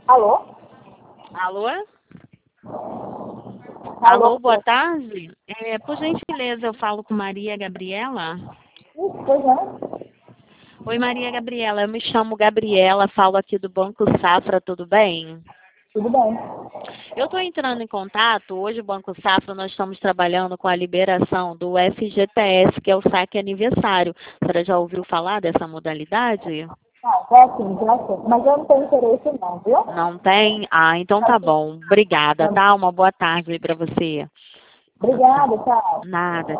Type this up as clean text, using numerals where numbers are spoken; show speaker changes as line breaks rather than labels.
Alô?
Alô?
Alô?
Alô, boa tarde. Por gentileza, eu falo com Maria Gabriela.
Isso, pois é.
Oi, Maria Gabriela, eu me chamo Gabriela, falo aqui do Banco Safra, tudo bem?
Tudo bem.
Eu estou entrando em contato, hoje o Banco Safra nós estamos trabalhando com a liberação do FGTS, que é o saque aniversário. A senhora já ouviu falar dessa modalidade?
Ah, já sim, já sim. Mas eu não tenho interesse não, viu?
Não tem? Ah, então tá bom. Obrigada, tá? Uma boa tarde aí para você.
Obrigada, tchau.
Nada.